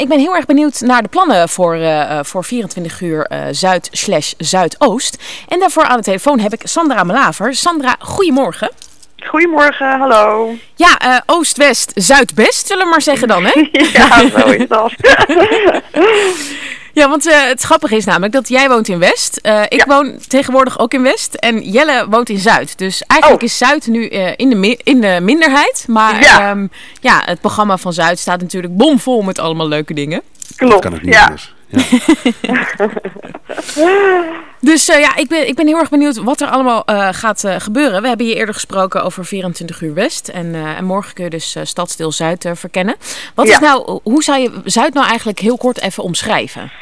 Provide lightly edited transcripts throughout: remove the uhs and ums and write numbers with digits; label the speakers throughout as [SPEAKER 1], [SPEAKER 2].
[SPEAKER 1] ik ben heel erg benieuwd naar de plannen voor 24 uur Zuid/Zuidoost. En daarvoor aan de telefoon heb ik Sandra Melaver. Sandra, goedemorgen.
[SPEAKER 2] Goedemorgen, hallo.
[SPEAKER 1] Ja, Oost, West, Zuid-Best, zullen we maar zeggen dan, hè?
[SPEAKER 2] Ja, zo is dat.
[SPEAKER 1] Ja, want het grappige is namelijk dat jij woont in West. Ik woon tegenwoordig ook in West. En Jelle woont in Zuid. Dus eigenlijk is Zuid nu in de minderheid. Maar het programma van Zuid staat natuurlijk bomvol met allemaal leuke dingen.
[SPEAKER 2] Klopt,
[SPEAKER 3] dat kan het niet anders. Ja.
[SPEAKER 1] Dus ik ben heel erg benieuwd wat er allemaal gaat gebeuren. We hebben hier eerder gesproken over 24 uur West. En morgen kun je dus Stadsdeel Zuid verkennen. Hoe zou je Zuid nou eigenlijk heel kort even omschrijven?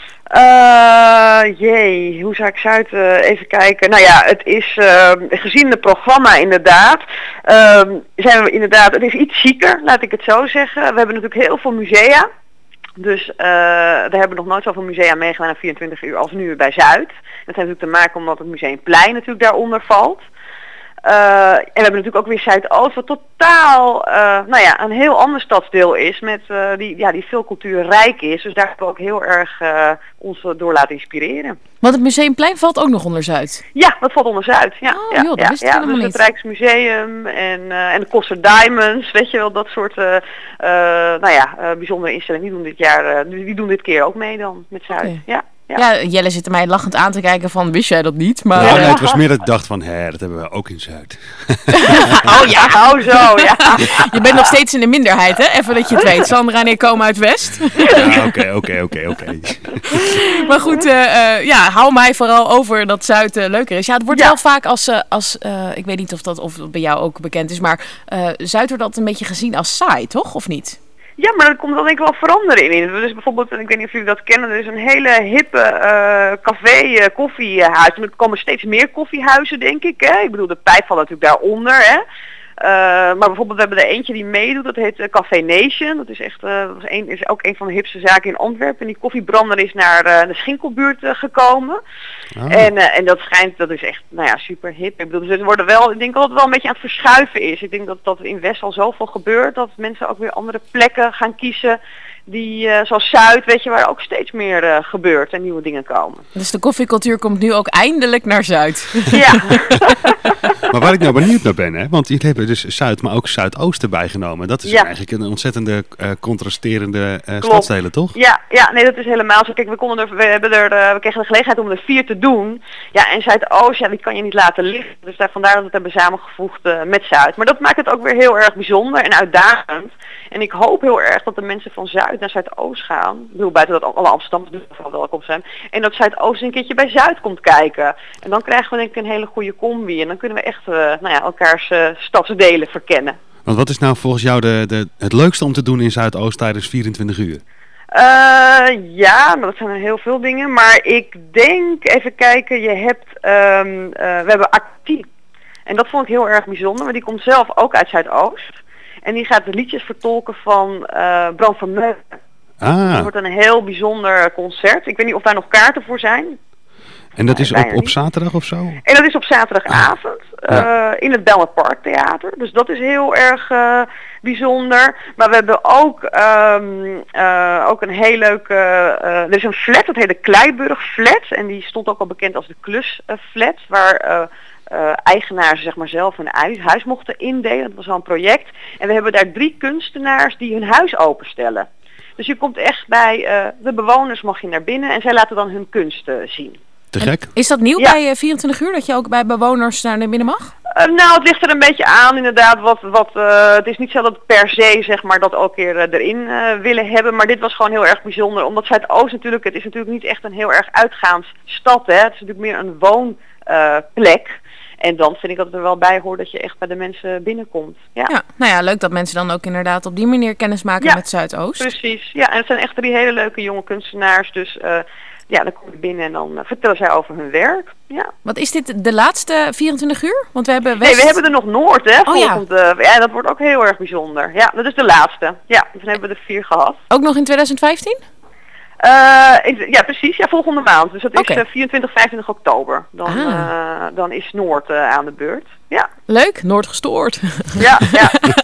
[SPEAKER 2] Hoe zou ik Zuid even kijken? Nou ja, het is gezien het programma inderdaad, het is iets chiquer, laat ik het zo zeggen. We hebben natuurlijk heel veel musea. Dus daar hebben nog nooit zoveel musea meegedaan aan 24 uur als nu bij Zuid. Dat heeft natuurlijk te maken omdat het Museumplein natuurlijk daaronder valt. En we hebben natuurlijk ook weer Zuidoost, wat totaal een heel ander stadsdeel is, met, die veel cultuurrijk is. Dus daar hebben we ook heel erg ons door laten inspireren.
[SPEAKER 1] Want het Museumplein valt ook nog onder Zuid?
[SPEAKER 2] Ja, dat valt onder Zuid. Ja,
[SPEAKER 1] dat wist ik helemaal
[SPEAKER 2] dus
[SPEAKER 1] niet.
[SPEAKER 2] Het Rijksmuseum en de Koster Diamonds, weet je wel, dat soort bijzondere instellingen. Die doen dit keer ook mee dan met Zuid.
[SPEAKER 1] Okay.
[SPEAKER 2] Ja.
[SPEAKER 1] Ja, Jelle zit er mij lachend aan te kijken van, wist jij dat niet? Maar...
[SPEAKER 3] Nee, het was meer dat ik dacht van, dat hebben we ook in Zuid.
[SPEAKER 2] Zo, ja.
[SPEAKER 1] Je bent nog steeds in de minderheid, hè? Even dat je het weet. Sandra en ik komen uit West.
[SPEAKER 3] Ja, oké.
[SPEAKER 1] Maar goed, hou mij vooral over dat Zuid leuker is. Ja, het wordt wel vaak als ik weet niet of dat bij jou ook bekend is, maar Zuid wordt altijd een beetje gezien als saai, toch? Of niet?
[SPEAKER 2] Ja, maar dat komt dan denk ik wel veranderen in. Dus bijvoorbeeld, ik weet niet of jullie dat kennen, er is een hele hippe café, koffiehuis. En er komen steeds meer koffiehuizen, denk ik. Hè? Ik bedoel, de Pijp valt natuurlijk daaronder, hè. Maar bijvoorbeeld, we hebben er eentje die meedoet, dat heet Café Nation. Dat is echt, is ook een van de hipste zaken in Antwerpen. En die koffiebrander is naar de Schinkelbuurt gekomen. Oh. En dat is echt, super hip. Ik bedoel, dus ik denk dat het wel een beetje aan het verschuiven is. Ik denk dat in West al zoveel gebeurt, dat mensen ook weer andere plekken gaan kiezen. Zoals Zuid, weet je, waar ook steeds meer gebeurt en nieuwe dingen komen.
[SPEAKER 1] Dus de koffiecultuur komt nu ook eindelijk naar Zuid.
[SPEAKER 2] Ja.
[SPEAKER 3] Maar waar ik nou benieuwd naar ben, hè, want jullie hebben dus Zuid, maar ook Zuidoost erbij genomen. Dat is eigenlijk een ontzettende contrasterende stadsdelen, toch?
[SPEAKER 2] Ja, nee, dat is helemaal zo. Kijk, we kregen de gelegenheid om er 4 te doen. Ja, en Zuidoost, die kan je niet laten liggen. Dus vandaar dat we het hebben samengevoegd met Zuid. Maar dat maakt het ook weer heel erg bijzonder en uitdagend. En ik hoop heel erg dat de mensen van Zuid naar Zuidoost gaan. Ik bedoel, buiten dat alle Amsterdammers vooral welkom zijn. En dat Zuidoost een keertje bij Zuid komt kijken. En dan krijgen we denk ik een hele goede combi. En dan kunnen we echt elkaars stadsdelen verkennen.
[SPEAKER 3] Want wat is nou volgens jou het leukste om te doen in Zuidoost tijdens 24 uur?
[SPEAKER 2] Dat zijn er heel veel dingen. Maar ik denk, even kijken, we hebben Actie. En dat vond ik heel erg bijzonder. Maar die komt zelf ook uit Zuidoost. En die gaat de liedjes vertolken van Bram van Meulen. Het wordt een heel bijzonder concert. Ik weet niet of daar nog kaarten voor zijn.
[SPEAKER 3] En dat is op zaterdag of zo? En
[SPEAKER 2] dat is op zaterdagavond in het Belmer Park Theater. Dus dat is heel erg bijzonder. Maar we hebben ook een heel leuke... er is een flat, dat heet de Kleiburg Flat. En die stond ook al bekend als de Klus Flat. Waar... eigenaars zeg maar zelf hun huis mochten indelen. Dat was al een project. En we hebben daar 3 kunstenaars die hun huis openstellen. Dus je komt echt bij de bewoners, mag je naar binnen en zij laten dan hun kunst zien.
[SPEAKER 3] Te gek.
[SPEAKER 1] Is dat nieuw bij 24 uur, dat je ook bij bewoners naar binnen mag?
[SPEAKER 2] Het ligt er een beetje aan inderdaad. Het is niet zo dat per se zeg maar dat ook weer erin willen hebben. Maar dit was gewoon heel erg bijzonder. Omdat Zuidoost natuurlijk, het is natuurlijk niet echt een heel erg uitgaans stad. Hè. Het is natuurlijk meer een woonplek. En dan vind ik dat het er wel bij hoort dat je echt bij de mensen binnenkomt. Ja,
[SPEAKER 1] leuk dat mensen dan ook inderdaad op die manier kennis maken met Zuidoost.
[SPEAKER 2] Precies. Ja, en het zijn echt 3 hele leuke jonge kunstenaars. Dus dan kom ik binnen en dan vertellen zij over hun werk. Ja.
[SPEAKER 1] Wat is dit, de laatste 24 uur? Want we hebben
[SPEAKER 2] West... Nee, we hebben er nog Noord, hè. Dat wordt ook heel erg bijzonder. Ja, dat is de laatste. Ja, dus dan hebben we er 4 gehad.
[SPEAKER 1] Ook nog in 2015?
[SPEAKER 2] Ja, precies. Ja, volgende maand. Dus dat is 24, 25 oktober. Dan is Noord aan de beurt. Ja.
[SPEAKER 1] Leuk, Noord gestoord.
[SPEAKER 2] Ja.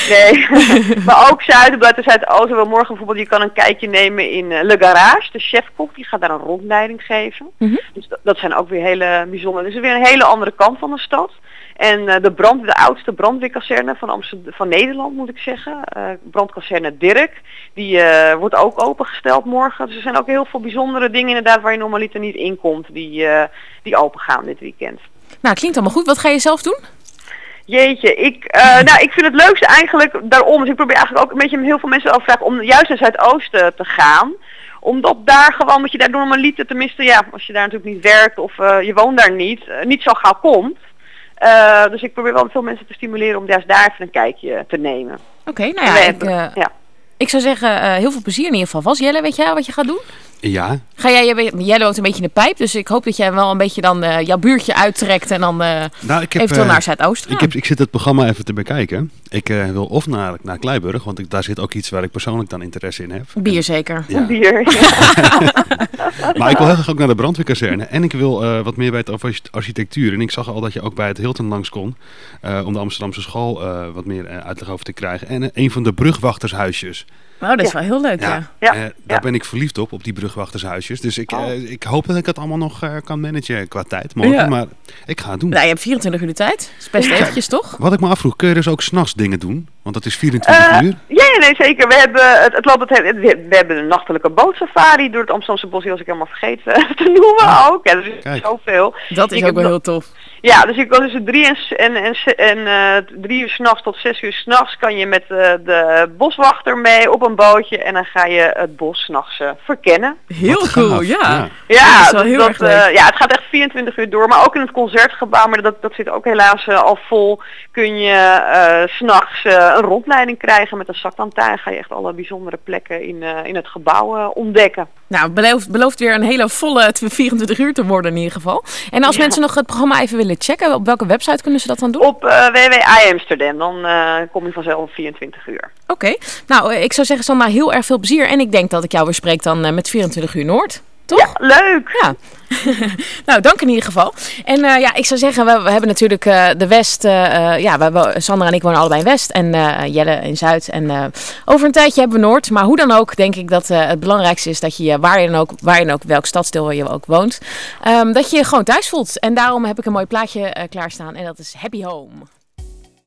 [SPEAKER 2] Nee, maar ook Zuid, buiten Zuidoosten. Wel morgen bijvoorbeeld, je kan een kijkje nemen in Le Garage. De chefkok, die gaat daar een rondleiding geven. Dus dat zijn ook weer hele bijzondere. Dus weer een hele andere kant van de stad. En de oudste brandweerkazerne van Nederland, moet ik zeggen. Brandkazerne Dirk. Die wordt ook opengesteld morgen. Dus er zijn ook heel veel bijzondere dingen inderdaad waar je normaliter niet in komt. Die open gaan dit weekend.
[SPEAKER 1] Nou, klinkt allemaal goed. Wat ga je zelf doen?
[SPEAKER 2] Jeetje, ik vind het leukste eigenlijk daarom. Dus ik probeer eigenlijk ook een beetje heel veel mensen afvragen om juist naar Zuidoosten te gaan. Omdat daar gewoon, wat je daar normaliter, tenminste ja, als je daar natuurlijk niet werkt of je woont daar niet zo gauw komt. Dus ik probeer wel veel mensen te stimuleren om juist daar even een kijkje te nemen.
[SPEAKER 1] Oké, nou ja, ik zou zeggen, heel veel plezier in ieder geval. Jelle, weet jij wat je gaat doen?
[SPEAKER 3] Ja.
[SPEAKER 1] Jelle woont een beetje in de pijp, dus ik hoop dat jij wel een beetje dan jouw buurtje uittrekt en dan eventueel naar Zuidoosten gaan.
[SPEAKER 3] Ik zit het programma even te bekijken. Ik wil of naar Kleiburg, want daar zit ook iets waar ik persoonlijk dan interesse in heb.
[SPEAKER 1] Bier zeker.
[SPEAKER 3] Ja.
[SPEAKER 2] Bier.
[SPEAKER 3] Maar ik wil heel graag ook naar de brandweerkazerne. En ik wil wat meer weten over architectuur. En ik zag al dat je ook bij het Hilton langs kon. Om de Amsterdamse school wat meer uitleg over te krijgen. En een van de brugwachtershuisjes.
[SPEAKER 1] Oh, dat is wel heel leuk, ja.
[SPEAKER 3] Daar ben ik verliefd op die brugwachtershuisjes. Dus ik hoop dat ik het allemaal nog kan managen qua tijd morgen. Maar ik ga het doen.
[SPEAKER 1] Nou, je hebt 24 uur de tijd. Dat is best eventjes, toch?
[SPEAKER 3] Wat ik me afvroeg, kun je dus ook 's nachts dingen doen? Want dat is 24 uur.
[SPEAKER 2] Ja, nee, zeker. We hebben we hebben een nachtelijke bootsafari door het Amsterdamse bos, als ik helemaal vergeten te noemen ook. Ja, dat is zoveel.
[SPEAKER 1] Dat is ook wel heel tof.
[SPEAKER 2] Ja, dus je kan tussen 3 uur 's nachts tot 6 uur 's nachts kan je met de boswachter mee op een bootje en dan ga je het bos 's nachts verkennen.
[SPEAKER 1] Heel cool, ja.
[SPEAKER 2] Ja,
[SPEAKER 1] dat is wel heel erg leuk.
[SPEAKER 2] Het gaat echt 24 uur door, maar ook in het concertgebouw, maar dat zit ook helaas al vol, kun je 's nachts een rondleiding krijgen met een zaklantaarn. Ga je echt alle bijzondere plekken in het gebouw ontdekken.
[SPEAKER 1] Nou, belooft weer een hele volle 24 uur te worden in ieder geval. En als mensen nog het programma even willen checken, op welke website kunnen ze dat dan doen?
[SPEAKER 2] Op www.i Amsterdam, dan kom je vanzelf op 24 uur.
[SPEAKER 1] Oké. Nou, ik zou zeggen, Sandra, heel erg veel plezier. En ik denk dat ik jou weer spreek dan met 24 uur Noord. Toch?
[SPEAKER 2] Ja, leuk.
[SPEAKER 1] Ja. Nou, dank in ieder geval. En ik zou zeggen, we hebben natuurlijk de West. Sandra en ik wonen allebei in West en Jelle in Zuid. En over een tijdje hebben we Noord. Maar hoe dan ook, denk ik dat het belangrijkste is dat je waar je dan ook, welk stadsdeel je ook woont, dat je je gewoon thuis voelt. En daarom heb ik een mooi plaatje klaarstaan en dat is Happy Home.